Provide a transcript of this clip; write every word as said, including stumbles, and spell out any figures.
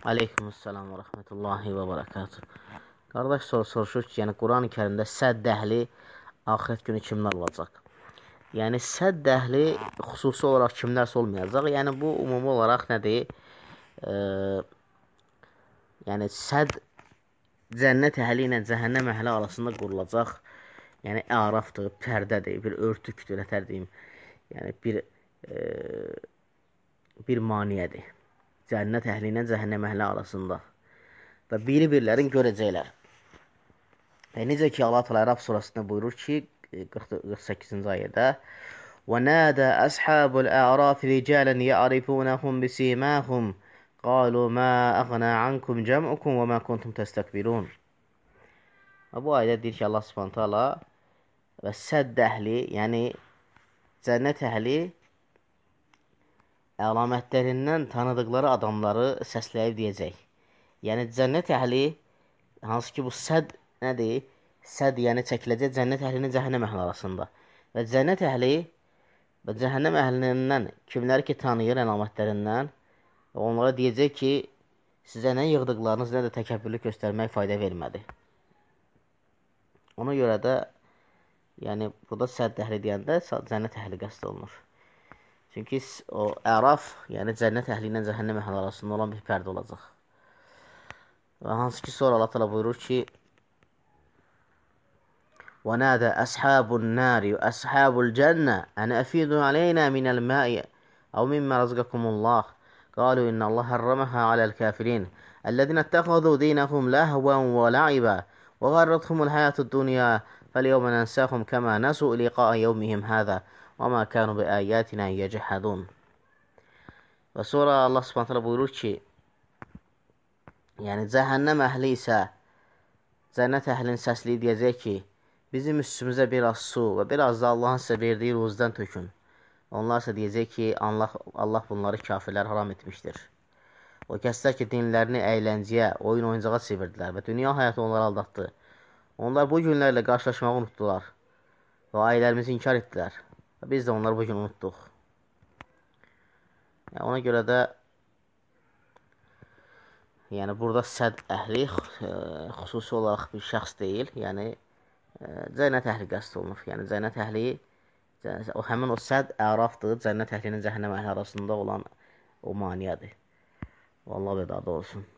Aleykümselam və rəhmətullahi və barakatuh. Qardaş soru soruşur ki, yəni Quran-ı Kərimdə sədd əhli axirət günü kimlər olacaq? Yəni sədd əhli xüsusi olaraq kimlərsə olmayacaq. Yəni bu ümumi olaraq nədir? E, yəni sədd cənnət əhli ilə cəhənnəm əhli arasında qurulacaq. Yəni ərafdır, pərdədir, bir örtükdür, nətər deyim. Yəni bir e, bir maniyədir. Cənnət əhli ilə cəhənnəm əhli arasında. Və biri-birlərin görəcəklər. Və necə ki, Allah Teala Ərəf surasında buyurur ki, qırx səkkizinci ayədə: وَنَادَى أَصْحَابُ الْأَعْرَافِ رِجَالًا يَعْرِفُونَهُمْ بِسِيمَاهُمْ قَالُوا مَا أَغْنَى عَنْكُمْ جَمْعُكُمْ وَمَا كُنْتُمْ تَسْتَكْبِرُونَ. Və bu ayədə deyir ki, Allah Subhanahu taala və sədd əhli, yəni cənnət əhli əlamətlərindən tanıdıqları adamları səsləyib deyəcək. Yəni cənnət əhli, hansı ki bu sədd nədir? Sədd yəni çəkiləcək cənnət əhlinin cəhənnəm əhli arasında. Və cənnət əhli və cəhənnəm əhlindən kimləri ki tanıyır əlamətlərindən, onlara deyəcək ki, sizə nə yığdıqlarınız, nə də təkəbbürlük göstərmək fayda vermədi. Ona görə də, yəni burada sədd əhli deyəndə cənnət əhli qəsd olunur. Çünki o əraf, yəni cənnət əhli ilə cəhənnəm əhli arasında olan bir pərdə olacaq. Və hansı ki sonra Allah təala buyurur ki: وَنَادَى أَصْحَابُ النَّارِ وَأَصْحَابُ الْجَنَّةِ أَنْ أَفِيضُوا عَلَيْنَا مِنَ الْمَاءِ أَوْ مِمَّا رَزَقَكُمُ اللَّهُ قَالُوا إِنَّ اللَّهَ حَرَّمَهَا عَلَى الْكَافِرِينَ الَّذِينَ اتَّخَذُوا دِينَهُمْ لَهْوًا وَلَعِبًا وَغَرَّتْهُمُ الْحَيَاةُ الدُّنْيَا فَالْيَوْمَ نَنْسَاهُمْ كَمَا نَسُوا لِقَاءَ يَوْمِهِمْ هَذَا وَمَا كَانُوا بِآيَاتِنَا يَجْحَدُونَ. Və sonra Allah Subhanahu taala buyurur ki, yəni cəhənnəm əhli isə cənnət əhlinin səsliyi deyəcək ki, bizim üstümüzə biraz su və biraz da Allahın sizə verdiyi ruzdan tökün. Onlar isə deyəcək ki, Allah, Allah bunları kafirlər haram etmişdir. O kəslər ki, dinlərini əyləncəyə, oyun oyuncağa çevirdilər və dünya həyatı onları aldatdı. Onlar bu günlərlə qarşılaşmağı unutdular və ayələrimizi inkar etdilər. Və biz də onları bu gün unutduq. Yəni, ona görə də yəni burada sədd əhli xüsusi olaraq bir şəxs deyil, yəni cənnət əhli qəsd olunur. Yəni cənnət əhli, o həmin o sədd ərafdır, cənnət əhlinin cəhənnəm əhli arasında olan o maniyədir. Vallahi vedada olsun.